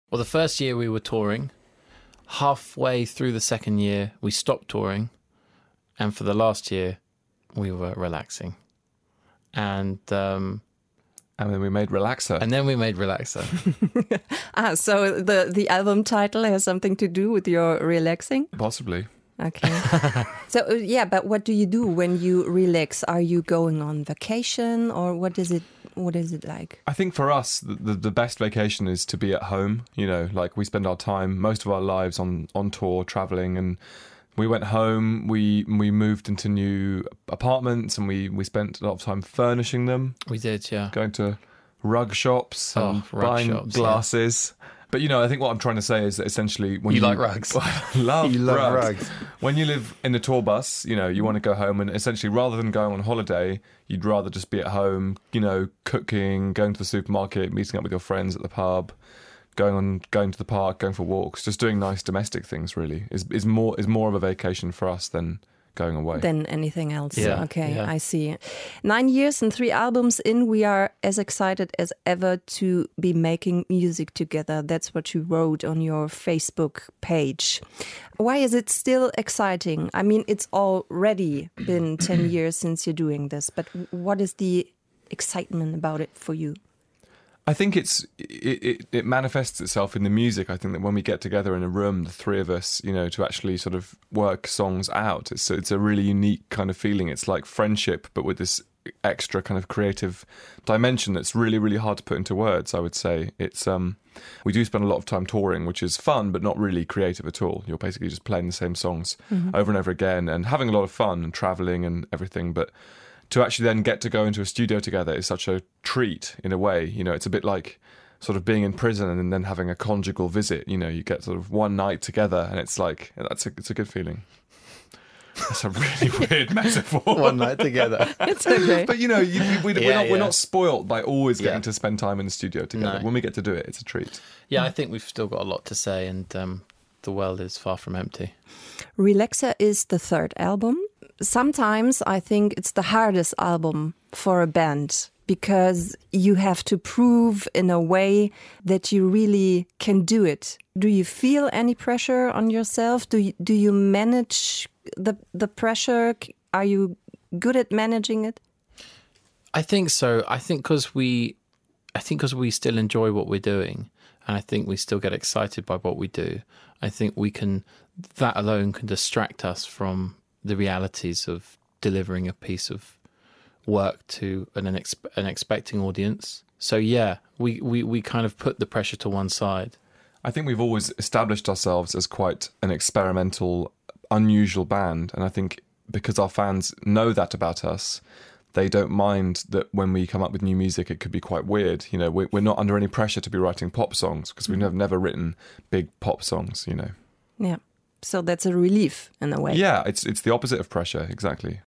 Well, the first year we were touring. Halfway through the second year, we stopped touring. And for the last year, we were relaxing. And then we made Relaxer. So the album title has something to do with your relaxing? Possibly. Okay. So, yeah, but what do you do when you relax? Are you going on vacation or what is it like? I think for us, the best vacation is to be at home. You know, like we spend our time, most of our lives on tour, traveling, and we went home, we moved into new apartments and we spent a lot of time furnishing them. We did, yeah. Going to rug shops and buying glasses. Yeah. But, you know, I think what I'm trying to say is that essentially... when you like rugs. You love rugs. When you live in a tour bus, you know, you want to go home and essentially rather than going on holiday, you'd rather just be at home, you know, cooking, going to the supermarket, meeting up with your friends at the pub, going to the park, going for walks, just doing nice domestic things really is more of a vacation for us than going away. Than anything else. Yeah, okay, yeah. I see. 9 years and 3 albums in, we are as excited as ever to be making music together. That's what you wrote on your Facebook page. Why is it still exciting? I mean, it's already been 10 years since you're doing this, but what is the excitement about it for you? I think it manifests itself in the music. I think that when we get together in a room, the three of us, you know, to actually sort of work songs out, it's a really unique kind of feeling. It's like friendship, but with this extra kind of creative dimension that's really, really hard to put into words, I would say. It's we do spend a lot of time touring, which is fun, but not really creative at all. You're basically just playing the same songs over and over again and having a lot of fun and travelling and everything, but to actually then get to go into a studio together is such a treat in a way. You know, it's a bit like sort of being in prison and then having a conjugal visit. You know, you get sort of one night together and it's like, it's a good feeling. That's a really weird metaphor. One night together. It's okay. But, you know, we're not spoilt by always getting to spend time in the studio together. No. When we get to do it, it's a treat. Yeah, I think we've still got a lot to say and the world is far from empty. Relaxer is the 3rd album. Sometimes I think it's the hardest album for a band because you have to prove in a way that you really can do it. Do you feel any pressure on yourself? Do you manage the pressure? Are you good at managing it? I think so. I think because we still enjoy what we're doing and I think we still get excited by what we do. I think that alone can distract us from the realities of delivering a piece of work to an expecting audience. So yeah, we kind of put the pressure to one side. I think we've always established ourselves as quite an experimental, unusual band. And I think because our fans know that about us, they don't mind that when we come up with new music, it could be quite weird. You know, we're not under any pressure to be writing pop songs because we've never written big pop songs, you know. Yeah. So that's a relief in a way. Yeah, it's the opposite of pressure, exactly.